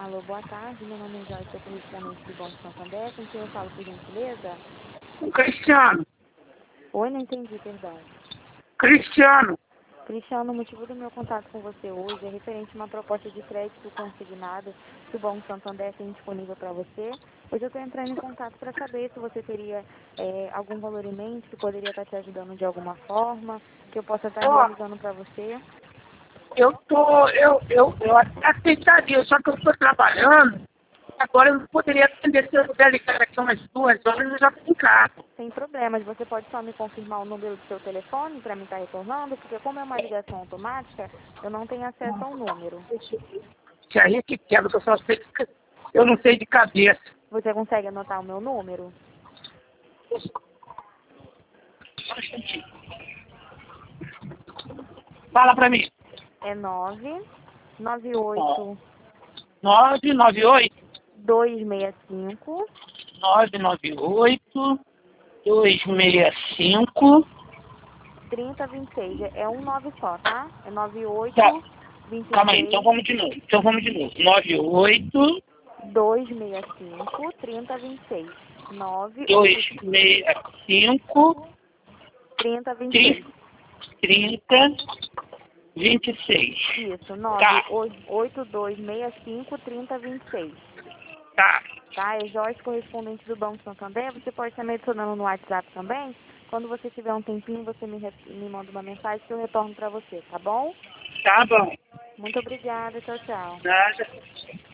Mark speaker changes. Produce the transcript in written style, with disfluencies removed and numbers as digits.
Speaker 1: Alô, boa tarde. Meu nome é Joyce, sou correspondente do Banco Santander. Com quem eu falo, por gentileza?
Speaker 2: O Cristiano.
Speaker 1: Oi, não entendi, perdão.
Speaker 2: Cristiano.
Speaker 1: Cristiano, o motivo do meu contato com você hoje é referente a uma proposta de crédito consignado que o Banco Santander tem disponível para você. Hoje eu estou entrando em contato para saber se você teria algum valor em mente que poderia estar te ajudando de alguma forma, que eu possa estar
Speaker 2: Ó,
Speaker 1: realizando para você.
Speaker 2: eu até aceitaria, só que eu estou trabalhando. Agora eu não poderia atender se eu puder ligar daqui a umas 2 horas, eu já estou em casa.
Speaker 1: Sem problemas, você pode só me confirmar o número do seu telefone para mim estar retornando, porque como é uma ligação automática, eu não tenho acesso ao número.
Speaker 2: Que aí é que quebra, que eu só sei que eu não sei de cabeça.
Speaker 1: Você consegue anotar o meu número?
Speaker 2: Fala pra mim.
Speaker 1: É 998
Speaker 2: 998
Speaker 1: 265
Speaker 2: 998 265.
Speaker 1: 3026. É um 9 só, tá? É
Speaker 2: Tá,
Speaker 1: 98
Speaker 2: calma aí, então
Speaker 1: 26
Speaker 2: vamos de novo. 98
Speaker 1: 265 3026. 98
Speaker 2: 265
Speaker 1: 3026.
Speaker 2: 30 26.
Speaker 1: Isso,
Speaker 2: Tá,
Speaker 1: 98265 3026.
Speaker 2: tá.
Speaker 1: Tá? É Joyce, correspondente do Banco Santander. Você pode estar me adicionando no WhatsApp também. Quando você tiver um tempinho, você me manda uma mensagem que eu retorno para você, tá bom?
Speaker 2: Tá bom.
Speaker 1: Muito obrigada. Tchau, tchau.
Speaker 2: Nada.